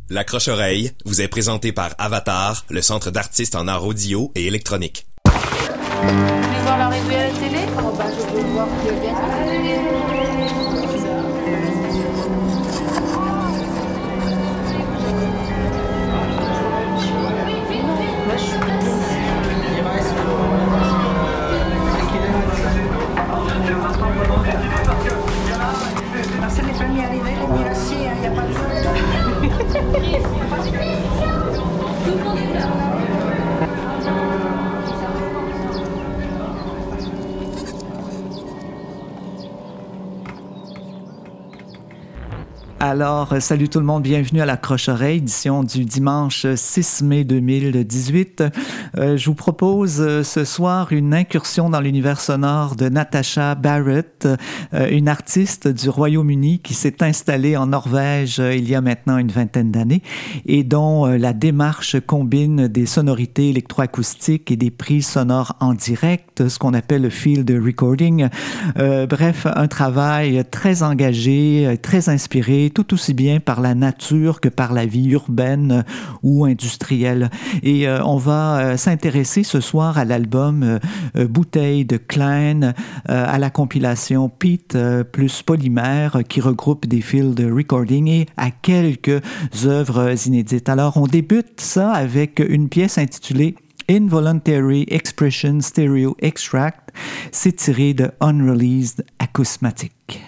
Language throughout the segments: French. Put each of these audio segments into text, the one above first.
L'accroche-oreille vous est présenté par Avatar, le centre d'artistes en art audio et électronique. Vous voulez voir l'arrivée à la télé? Je veux voir qui a gagné. C'est les premiers arrivés, les mieux assis, il n'y a pas de Alors, salut tout le monde, bienvenue à l'Accroche-oreille, édition du dimanche 6 mai 2018. Je vous propose ce soir une incursion dans l'univers sonore de Natasha Barrett, une artiste du Royaume-Uni qui s'est installée en Norvège il y a maintenant une vingtaine d'années et dont la démarche combine des sonorités électroacoustiques et des prises sonores en direct, ce qu'on appelle le field recording. Bref, un travail très engagé, très inspiré, tout aussi bien par la nature que par la vie urbaine ou industrielle. Et on va s'intéresser ce soir à l'album Bouteille de Klein, à la compilation Pete plus Polymère qui regroupe des field recording et à quelques œuvres inédites. Alors, on débute ça avec une pièce intitulée Involuntary Expression Stereo Extract. C'est tiré de Unreleased Acousmatic.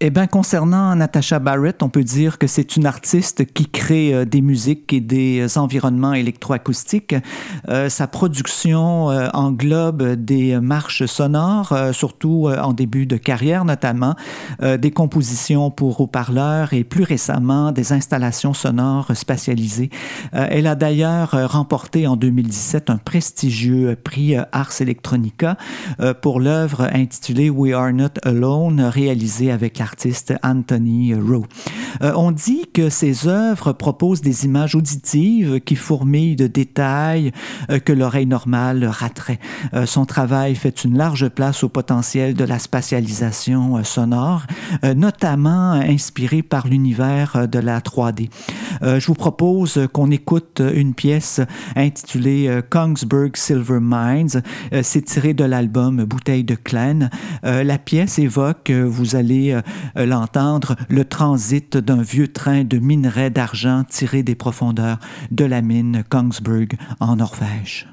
Eh bien, concernant Natasha Barrett, on peut dire que c'est une artiste qui crée des musiques et des environnements électroacoustiques. Sa production englobe des marches sonores, surtout en début de carrière notamment, des compositions pour haut-parleurs et plus récemment des installations sonores spatialisées. Elle a d'ailleurs remporté en 2017 un prestigieux prix Ars Electronica pour l'œuvre intitulée We Are Not Alone, réalisée avec l'artiste Anthony Rowe. On dit que ses œuvres proposent des images auditives qui fourmillent de détails que l'oreille normale raterait. Son travail fait une large place au potentiel de la spatialisation sonore, notamment inspiré par l'univers de la 3D. Je vous propose qu'on écoute une pièce intitulée Kongsberg Silver Mines. C'est tiré de l'album Bouteille de Klein. La pièce évoque, vous allez l'entendre, le transit d'un vieux train de minerais d'argent tiré des profondeurs de la mine Kongsberg en Norvège.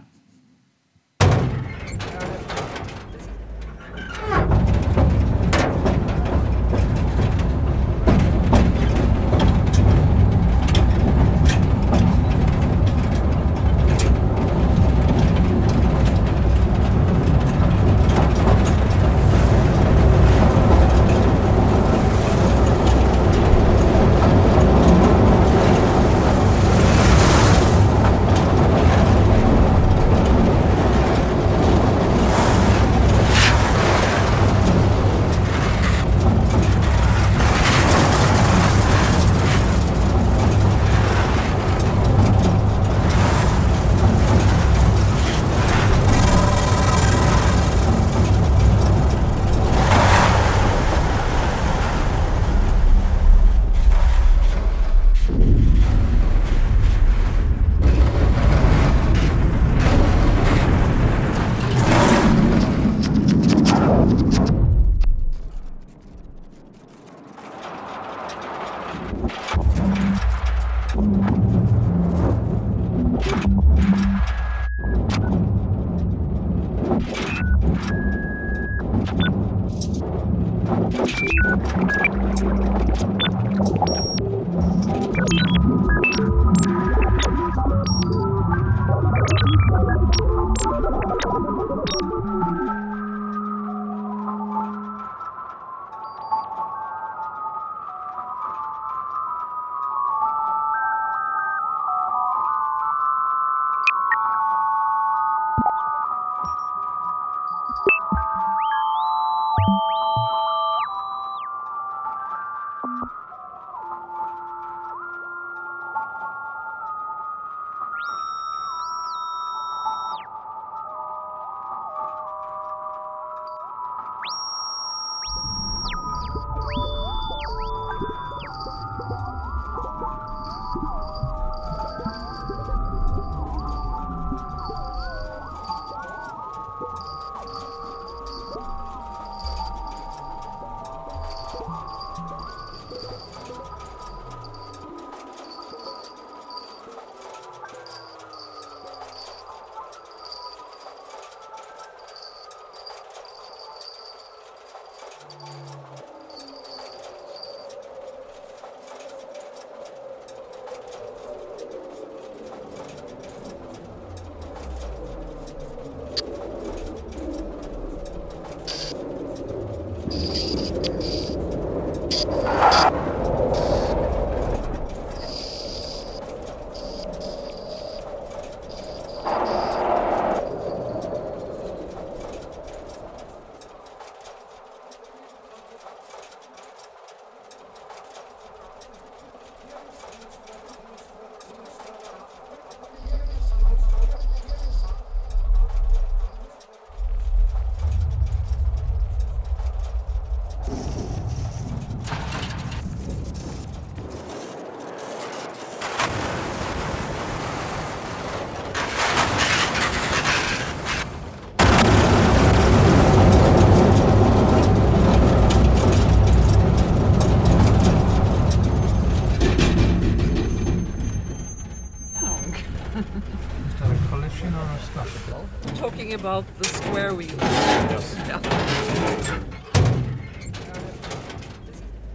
Talking about the square wheel. Yes. Yeah.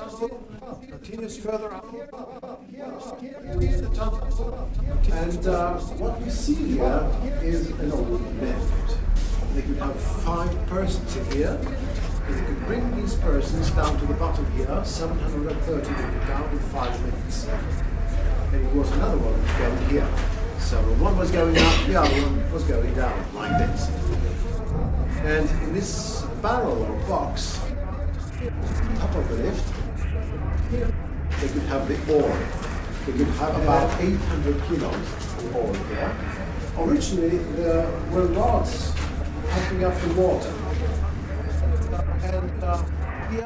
tunnel continues further up. Here's the tunnel. And what we see here is an old method. They could have 5 persons in here. They could bring these persons down to the bottom here, 730 meters down in 5 minutes. And it was another one going here. So one was going up, the other one was going down, like this. And in this barrel or box, top of the lift, they could have the ore. They could have about 800 kilos of ore here. Originally, there were rods pumping up the water. And here,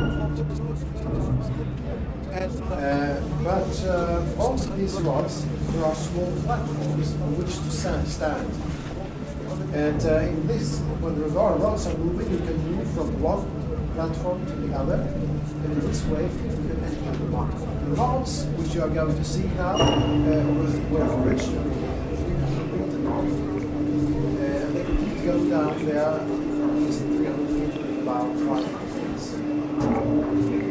but also these rods, there are small platforms on which to stand. And in this, when the rods are moving, you can move from one platform to the other, and in this way you can enter the market. The rods, which you are going to see now, were originally and they could go down there at least 300 feet in about 5 minutes.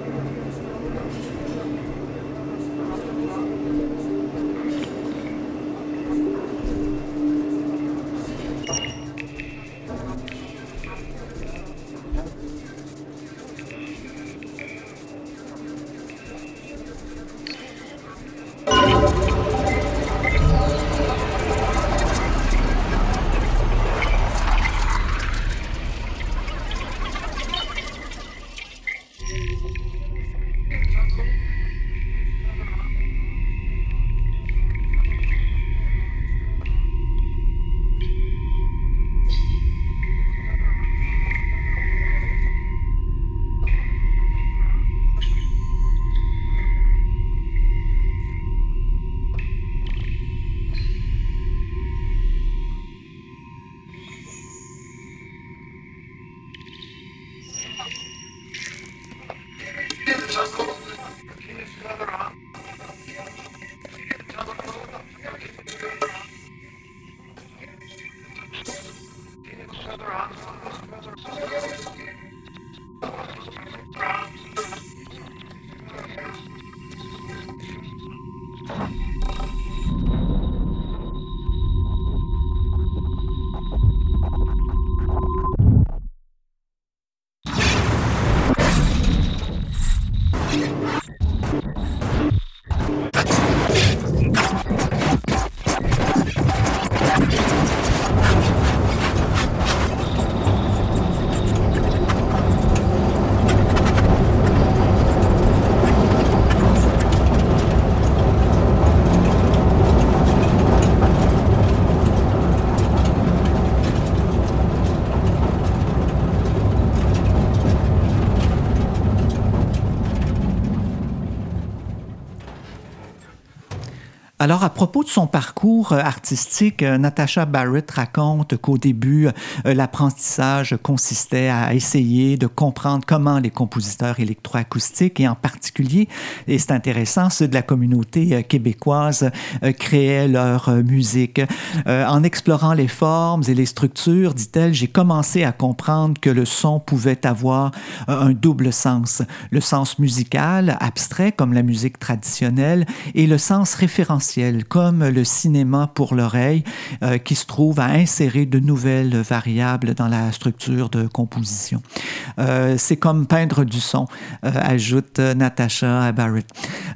Alors, à propos de son parcours artistique, Natasha Barrett raconte qu'au début, l'apprentissage consistait à essayer de comprendre comment les compositeurs électroacoustiques, et en particulier, et c'est intéressant, ceux de la communauté québécoise, créaient leur musique. En explorant les formes et les structures, dit-elle, j'ai commencé à comprendre que le son pouvait avoir un double sens. Le sens musical, abstrait, comme la musique traditionnelle, et le sens référentiel, comme le cinéma pour l'oreille, qui se trouve à insérer de nouvelles variables dans la structure de composition. C'est comme peindre du son, ajoute Natasha Barrett.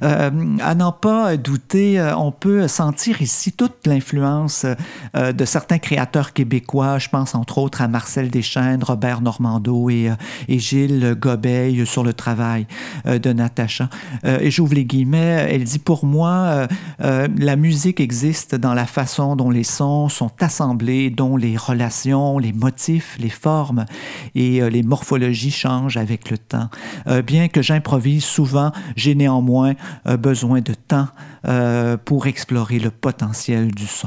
À n'en pas douter, on peut sentir ici toute l'influence de certains créateurs québécois. Je pense entre autres à Marcel Deschaines, Robert Normando et Gilles Gobeil sur le travail de Natasha. Et j'ouvre les guillemets, elle dit « Pour moi, la musique existe dans la façon dont les sons sont assemblés, dont les relations, les motifs, les formes et les morphologies changent avec le temps. Bien que j'improvise souvent, j'ai néanmoins besoin de temps pour explorer le potentiel du son. »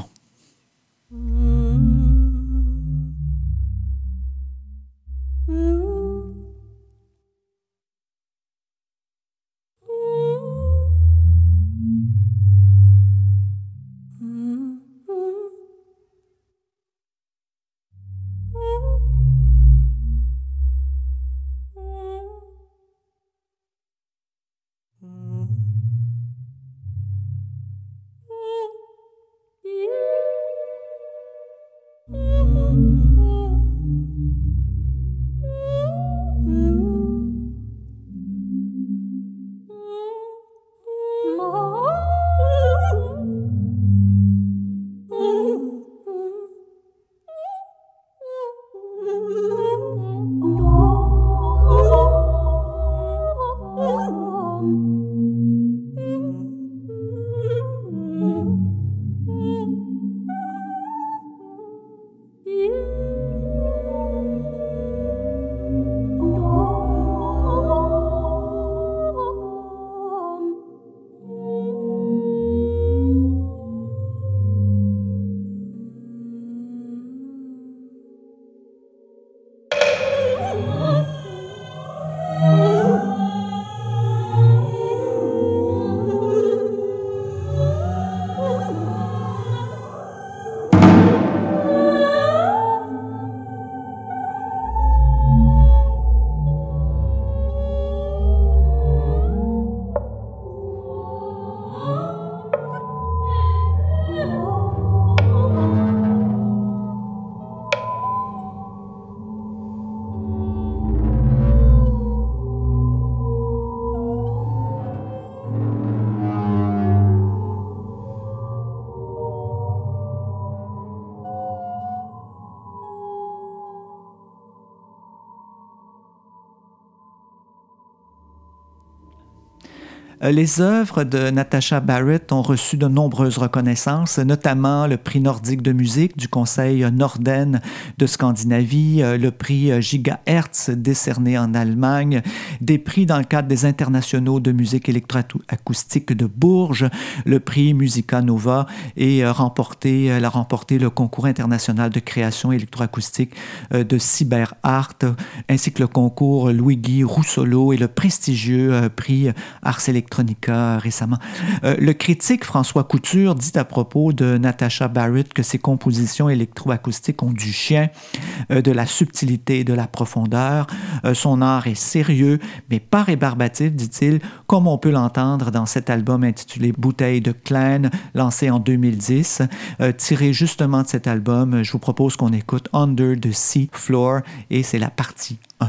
Les œuvres de Natasha Barrett ont reçu de nombreuses reconnaissances, notamment le prix nordique de musique du Conseil Norden de Scandinavie, le prix Gigahertz décerné en Allemagne, des prix dans le cadre des internationaux de musique électroacoustique de Bourges, le prix Musica Nova et elle a remporté le concours international de création électroacoustique de CyberArt, ainsi que le concours Luigi Russolo et le prestigieux prix Ars Electronica récemment. Le critique François Couture dit à propos de Natasha Barrett que ses compositions électroacoustiques ont du chien, de la subtilité et de la profondeur. Son art est sérieux, mais pas rébarbatif, dit-il, comme on peut l'entendre dans cet album intitulé Bouteille de Klein, lancé en 2010. Tiré justement de cet album, je vous propose qu'on écoute Under the Sea Floor et c'est la partie 1.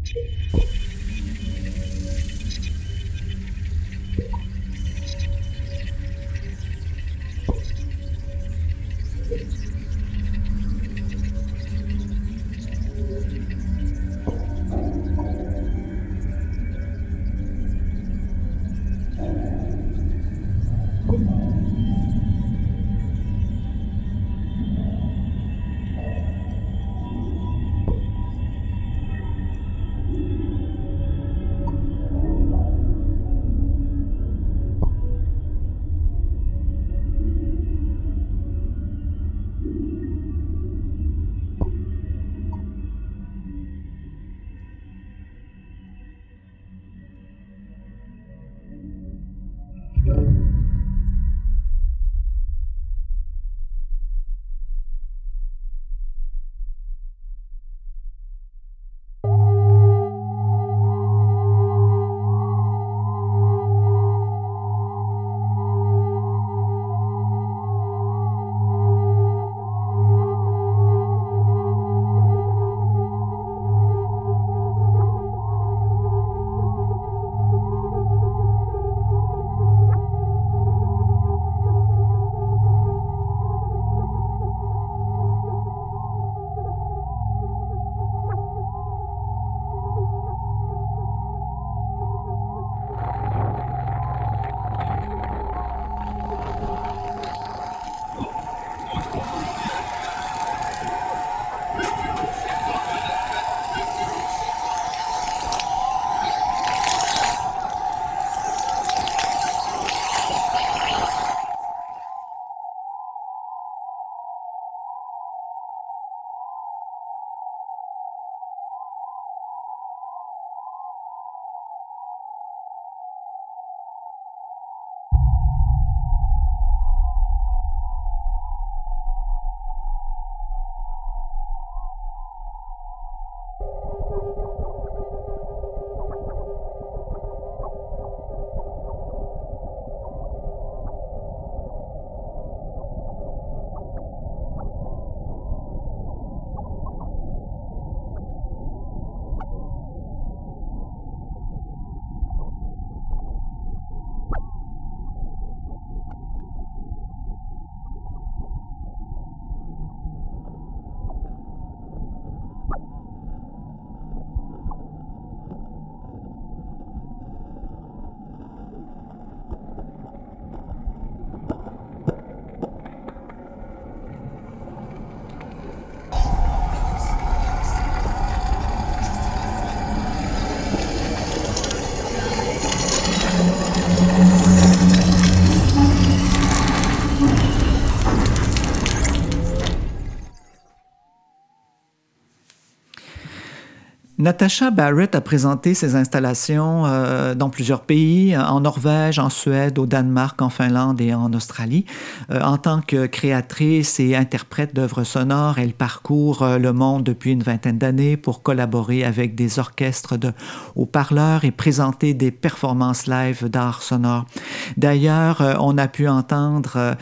Natasha Barrett a présenté ses installations dans plusieurs pays, en Norvège, en Suède, au Danemark, en Finlande et en Australie. En tant que créatrice et interprète d'œuvres sonores, elle parcourt le monde depuis une vingtaine d'années pour collaborer avec des orchestres de haut-parleurs et présenter des performances live d'art sonore. D'ailleurs, on a pu entendre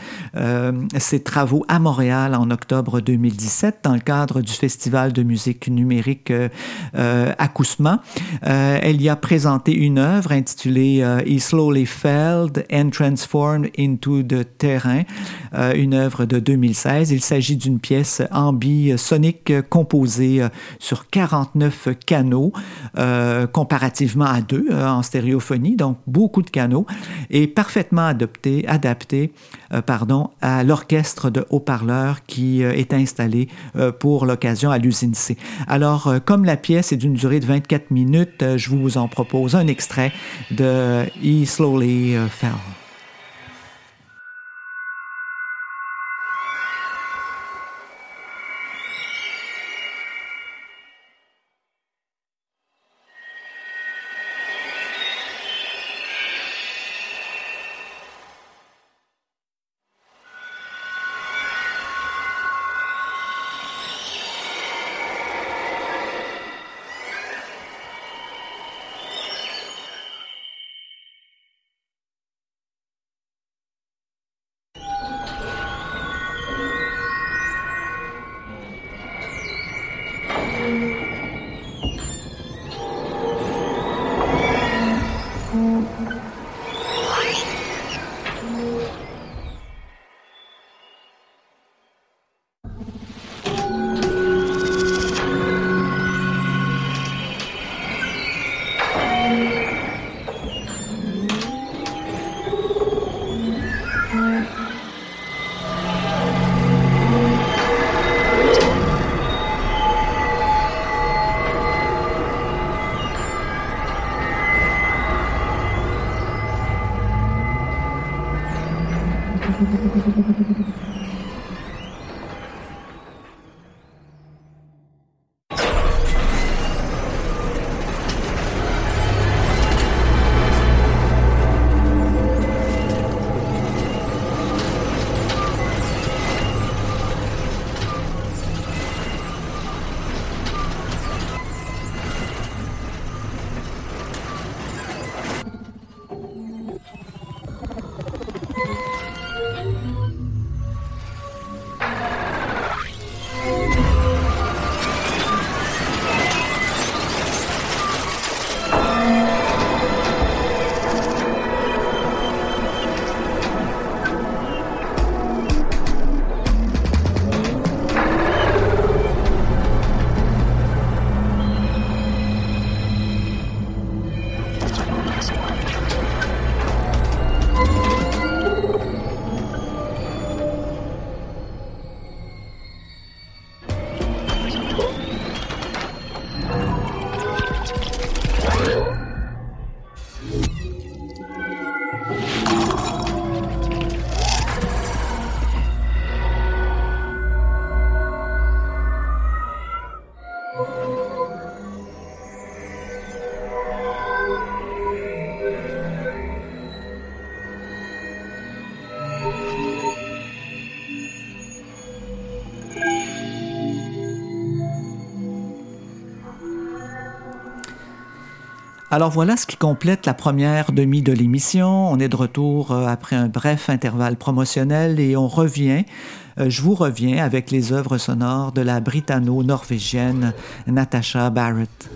ses travaux à Montréal en octobre 2017 dans le cadre du Festival de musique numérique Acousma. Elle y a présenté une œuvre intitulée He Slowly Fell and Transformed into the Terrain, une œuvre de 2016. Il s'agit d'une pièce ambisonique composée sur 49 canaux, comparativement à 2 en stéréophonie, donc beaucoup de canaux, et parfaitement adapté à l'orchestre de haut-parleurs qui est installé pour l'occasion à l'usine C. Alors, comme la pièce est d'une durée de 24 minutes, je vous en propose un extrait de He Slowly Fell. Alors voilà ce qui complète la première demi de l'émission. On est de retour après un bref intervalle promotionnel et je vous reviens avec les œuvres sonores de la britanno-norvégienne Natasha Barrett.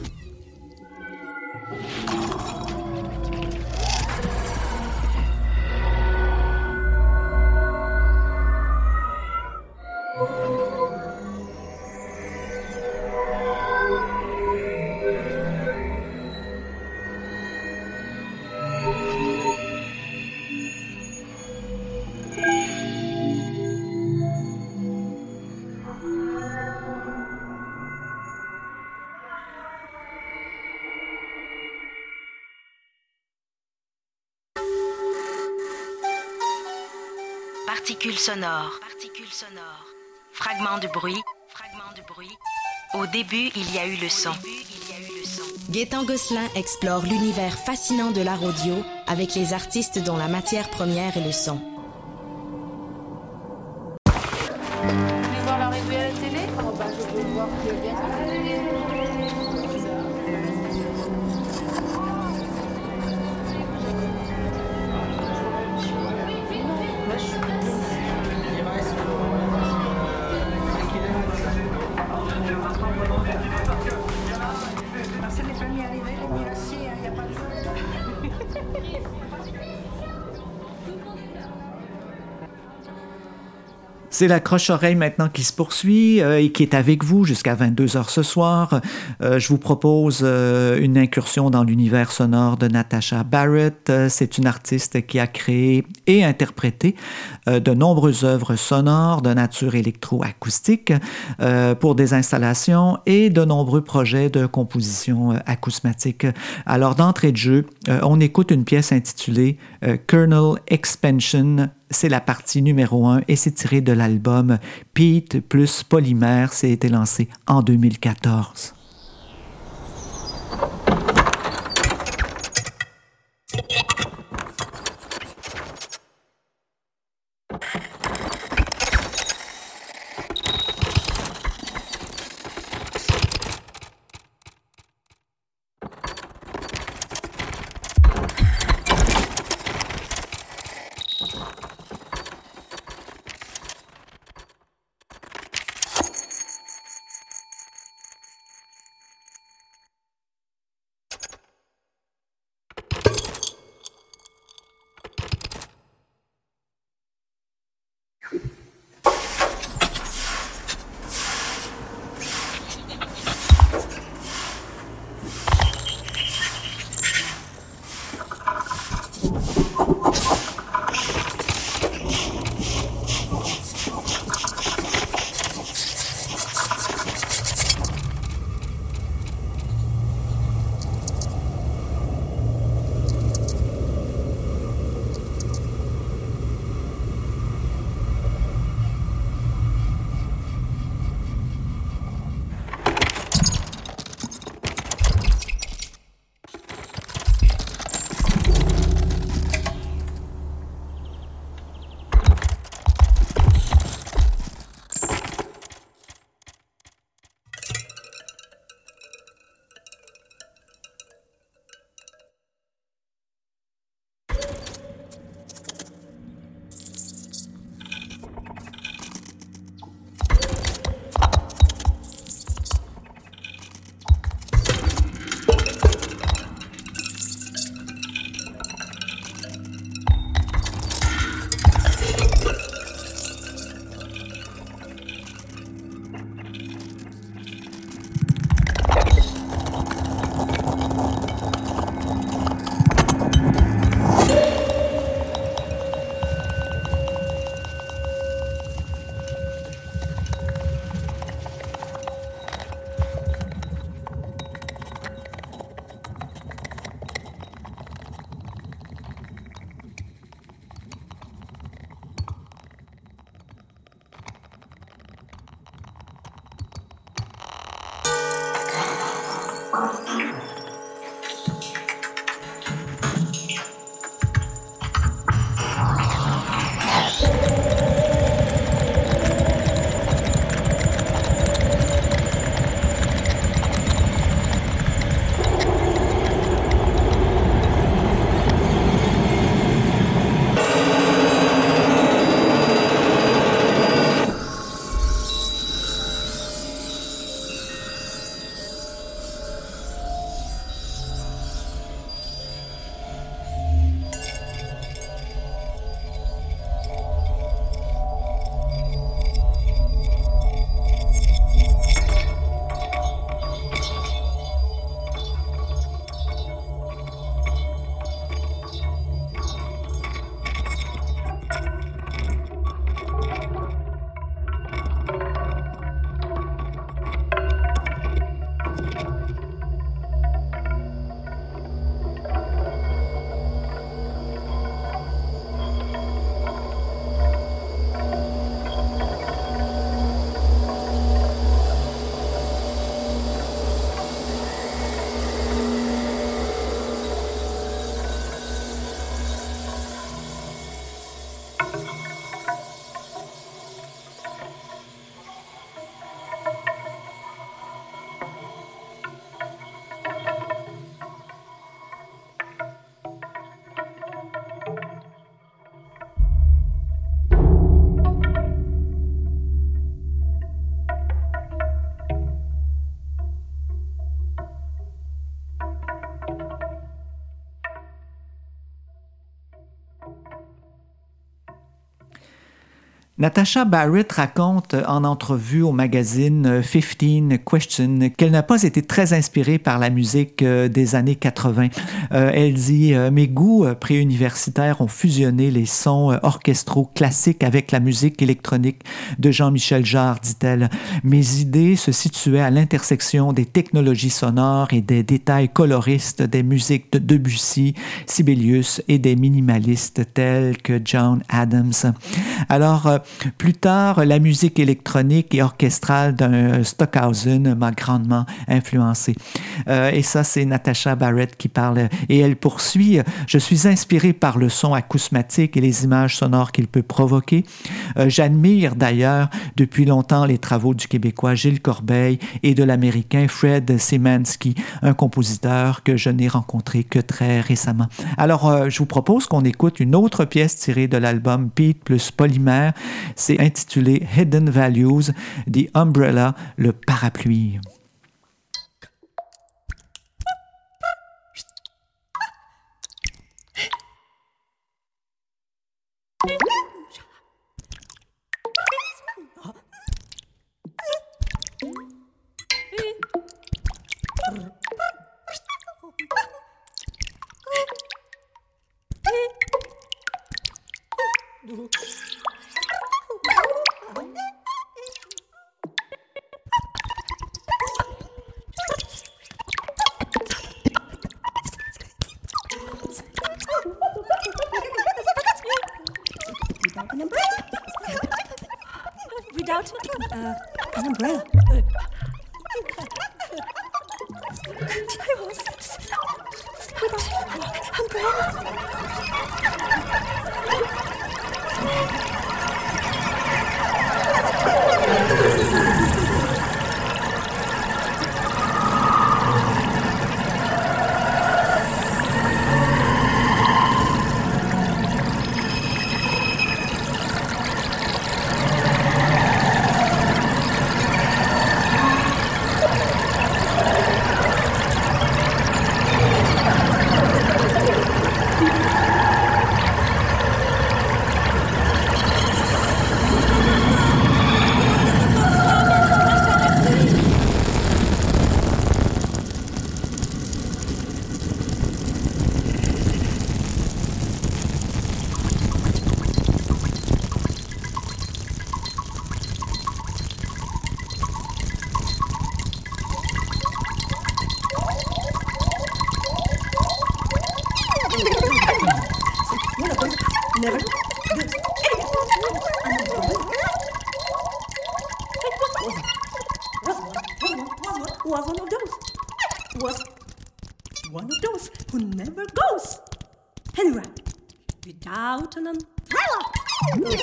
Particules sonores. Fragments de bruit. Au début, il y a eu le son. Gaëtan Gosselin explore l'univers fascinant de l'art audio avec les artistes dont la matière première est le son. Vous voulez voir l'arrivée à la télé? Je veux voir qui a gagné. C'est les premiers arrivés, les mieux assis, il n'y a pas de C'est la croche-oreille maintenant qui se poursuit et qui est avec vous jusqu'à 22h ce soir. Je vous propose une incursion dans l'univers sonore de Natasha Barrett. C'est une artiste qui a créé et interprété de nombreuses œuvres sonores de nature électroacoustique pour des installations et de nombreux projets de composition acousmatique. Alors, d'entrée de jeu, on écoute une pièce intitulée Kernel Expansion. C'est la partie numéro 1 et c'est tiré de l'album Pete plus Polymère. Ça a été lancé en 2014. Natasha Barrett raconte en entrevue au magazine 15 Questions qu'elle n'a pas été très inspirée par la musique des années 80. Elle dit « Mes goûts préuniversitaires ont fusionné les sons orchestraux classiques avec la musique électronique de Jean-Michel Jarre, dit-elle. Mes idées se situaient à l'intersection des technologies sonores et des détails coloristes des musiques de Debussy, Sibelius et des minimalistes tels que John Adams. » Alors, plus tard, la musique électronique et orchestrale d'un Stockhausen m'a grandement influencé. Et ça, c'est Natasha Barrett qui parle. Et elle poursuit « Je suis inspirée par le son acousmatique et les images sonores qu'il peut provoquer. J'admire d'ailleurs depuis longtemps les travaux du Québécois Gilles Corbeil et de l'Américain Fred Szymanski, un compositeur que je n'ai rencontré que très récemment. » Alors, je vous propose qu'on écoute une autre pièce tirée de l'album Pete plus Polymère. C'est intitulé Hidden Values, The Umbrella, le parapluie. Without an umbrella. Never. Was one of those. Was one of those who never goes anywhere without an umbrella.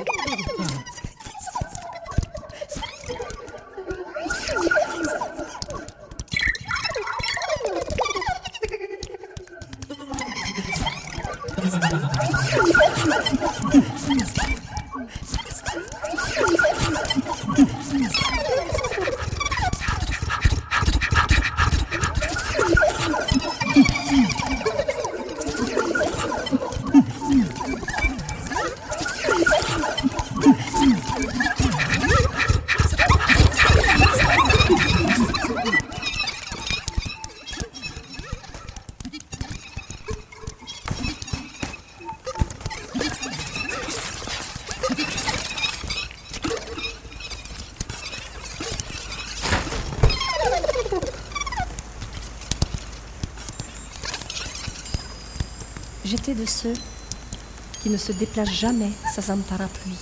J'étais de ceux qui ne se déplacent jamais sans un parapluie.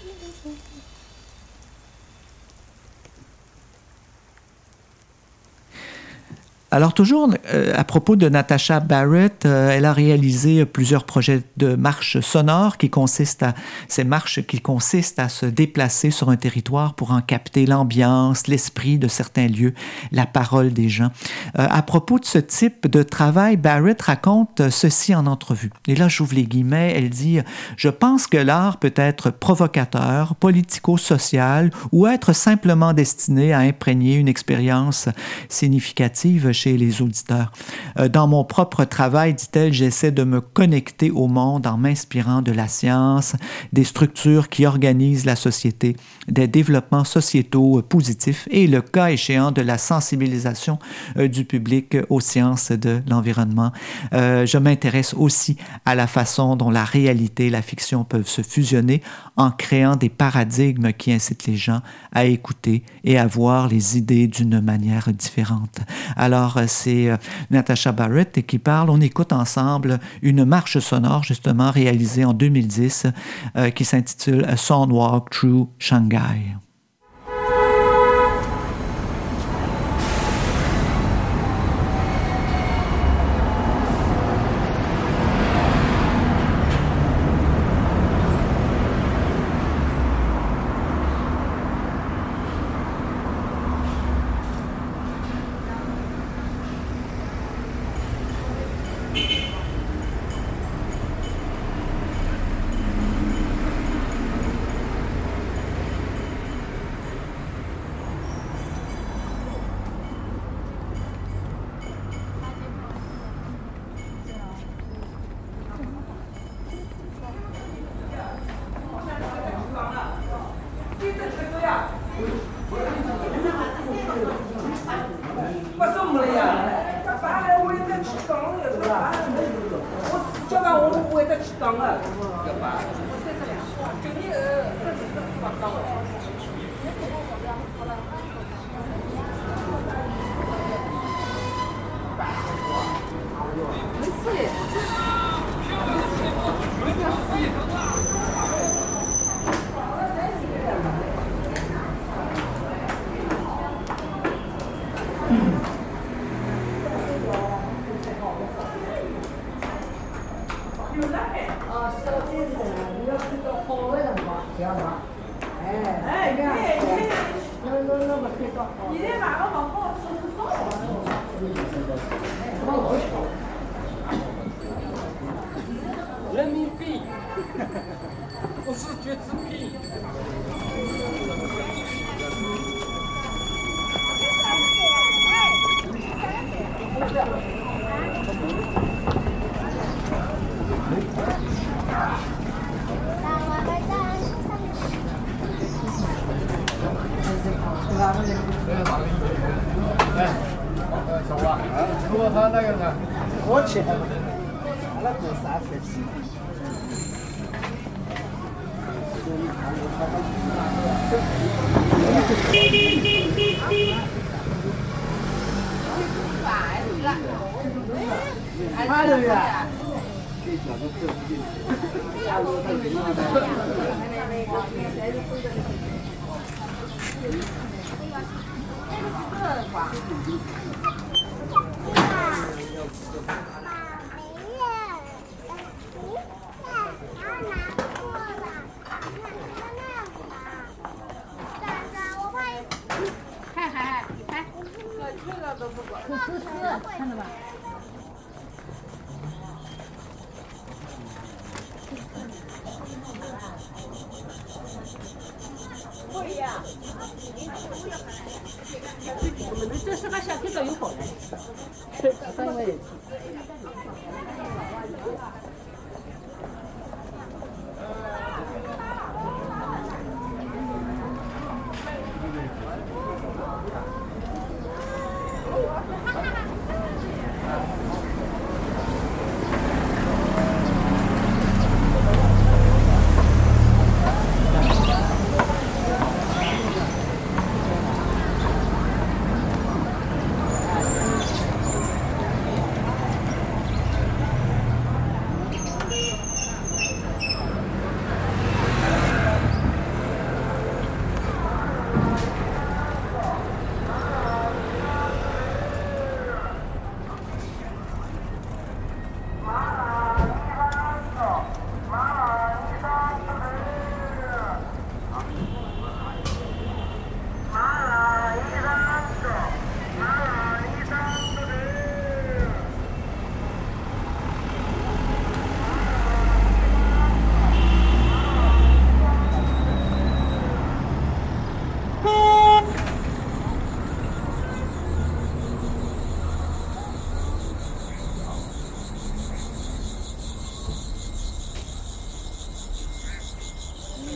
Alors toujours à propos de Natasha Barrett, elle a réalisé plusieurs projets de marches sonores ces marches qui consistent à se déplacer sur un territoire pour en capter l'ambiance, l'esprit de certains lieux, la parole des gens. À propos de ce type de travail, Barrett raconte ceci en entrevue. Et là, j'ouvre les guillemets, elle dit « Je pense que l'art peut être provocateur, politico-social ou être simplement destiné à imprégner une expérience significative chez les auditeurs. Dans mon propre travail, dit-elle, j'essaie de me connecter au monde en m'inspirant de la science, des structures qui organisent la société, des développements sociétaux positifs et, le cas échéant, de la sensibilisation du public aux sciences de l'environnement. Je m'intéresse aussi à la façon dont la réalité et la fiction peuvent se fusionner en créant des paradigmes qui incitent les gens à écouter et à voir les idées d'une manière différente. Alors, c'est Natasha Barrett qui parle. On écoute ensemble une marche sonore, justement, réalisée en 2010, qui s'intitule A Soundwalk Through Shanghai.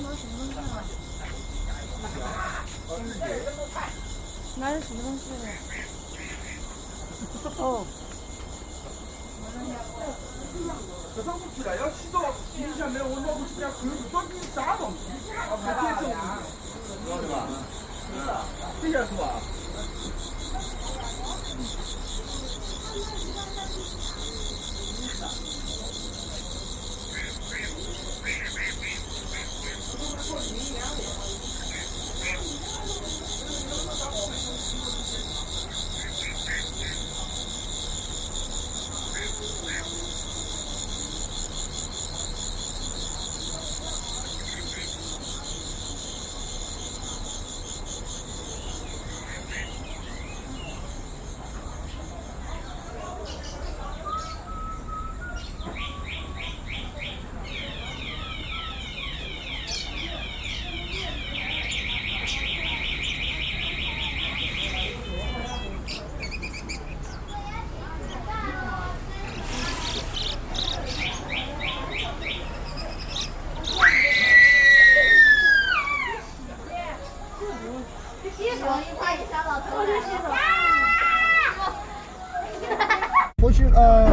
拿着什么东西？哦。 这上不去了，要洗澡，洗一下没有，我脑子想口子装给你啥东西？没接受，知道对吧？这样是吧？ 或许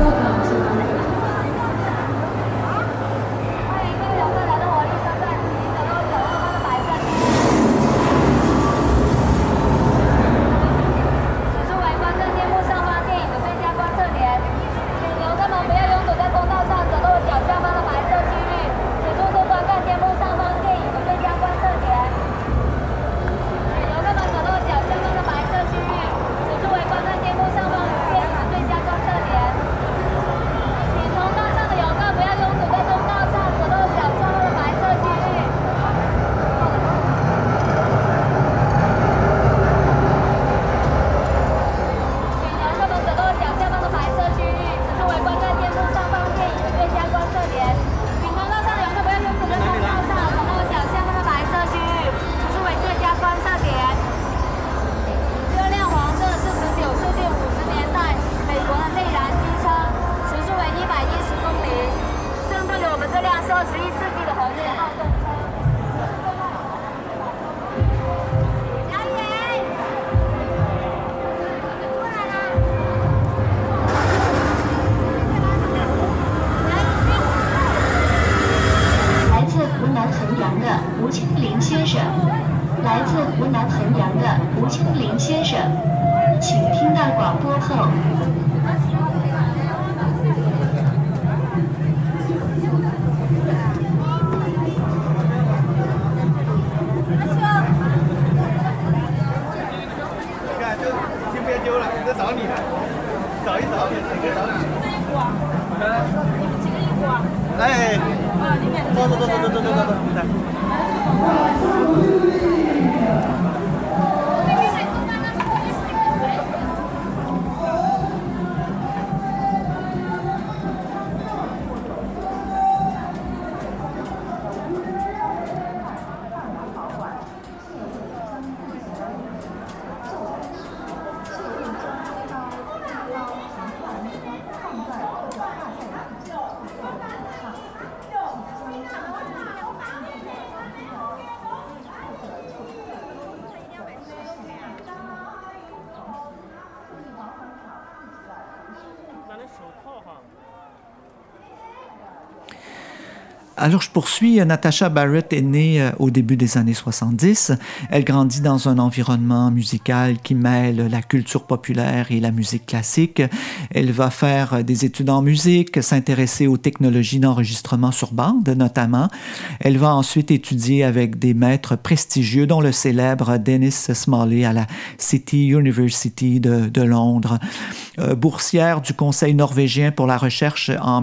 Alors, je poursuis. Natasha Barrett est née au début des années 70. Elle grandit dans un environnement musical qui mêle la culture populaire et la musique classique. Elle va faire des études en musique, s'intéresser aux technologies d'enregistrement sur bande, notamment. Elle va ensuite étudier avec des maîtres prestigieux, dont le célèbre Dennis Smalley à la City University de Londres. Boursière du Conseil norvégien pour la recherche en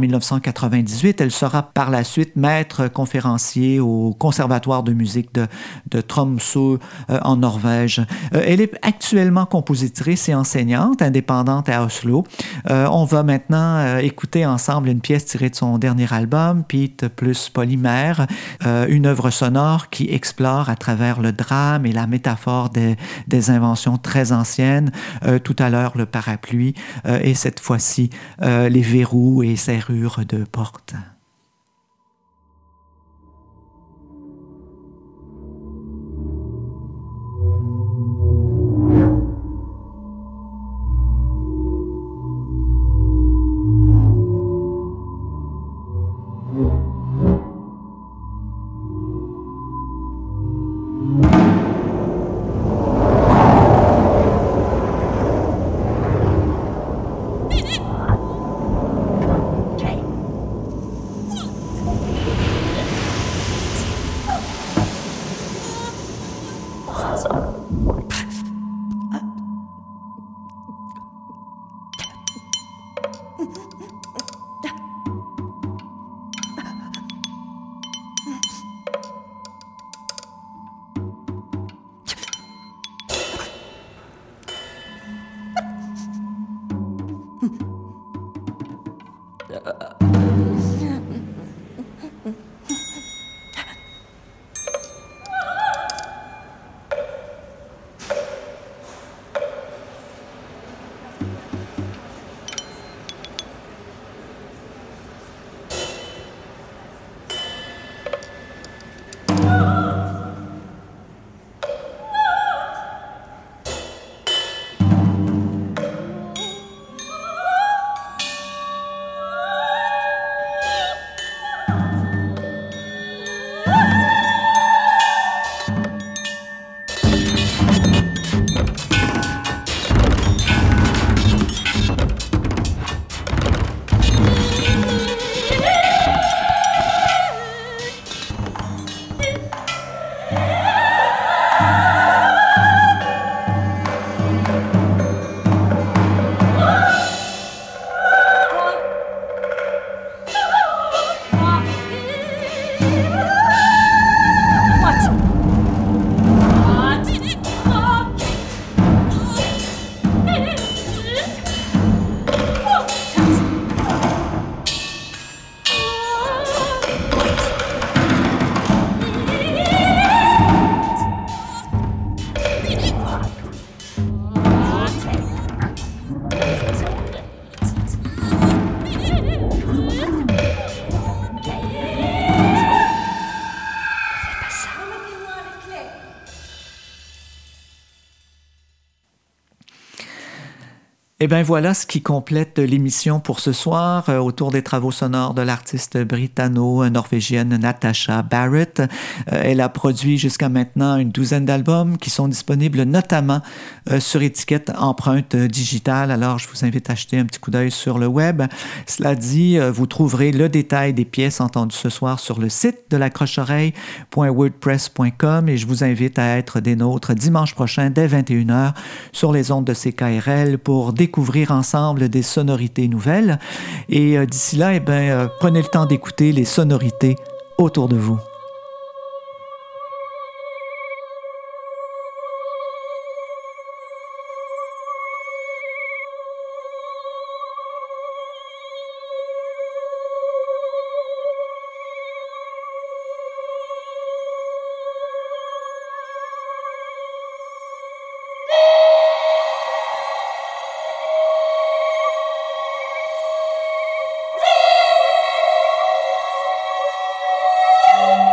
1998, elle sera par la suite maître conférencier au Conservatoire de musique de Tromsø en Norvège. Elle est actuellement compositrice et enseignante indépendante à Oslo. On va maintenant écouter ensemble une pièce tirée de son dernier album, Pete plus Polymère, une œuvre sonore qui explore à travers le drame et la métaphore des inventions très anciennes. Tout à l'heure, le parapluie et cette fois-ci, les verrous et serrures de porte. Eh bien voilà ce qui complète l'émission pour ce soir autour des travaux sonores de l'artiste britanno-norvégienne Natasha Barrett. Elle a produit jusqu'à maintenant une douzaine d'albums qui sont disponibles notamment sur étiquette empreinte digitale. Alors je vous invite à jeter un petit coup d'œil sur le web. Cela dit, vous trouverez le détail des pièces entendues ce soir sur le site de lacrocheoreille.wordpress.com et je vous invite à être des nôtres dimanche prochain dès 21h sur les ondes de CKRL pour découvrir ensemble des sonorités nouvelles. Et d'ici là, prenez le temps d'écouter les sonorités autour de vous. Thank you.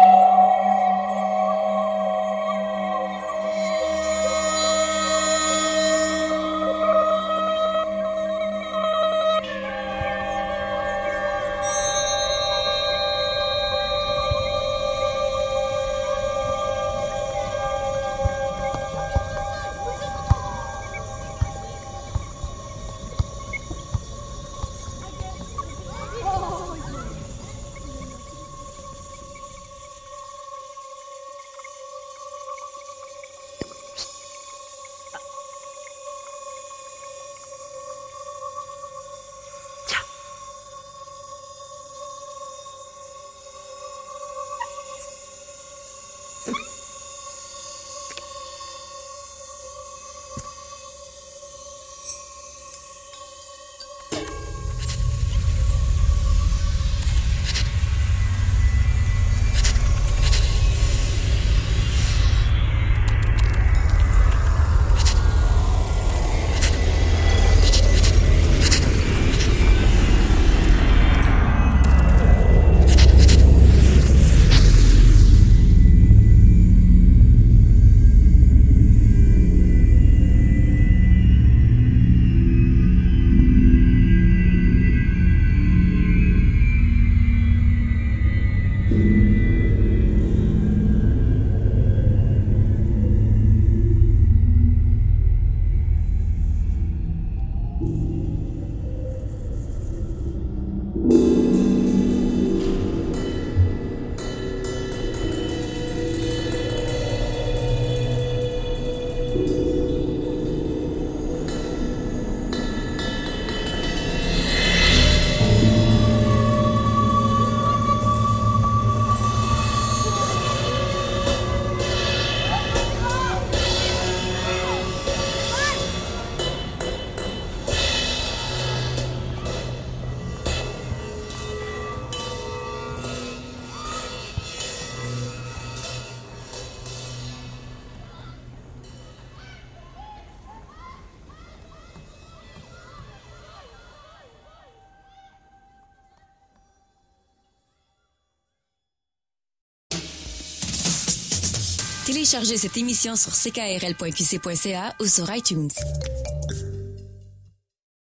Téléchargez cette émission sur ckrl.qc.ca ou sur iTunes.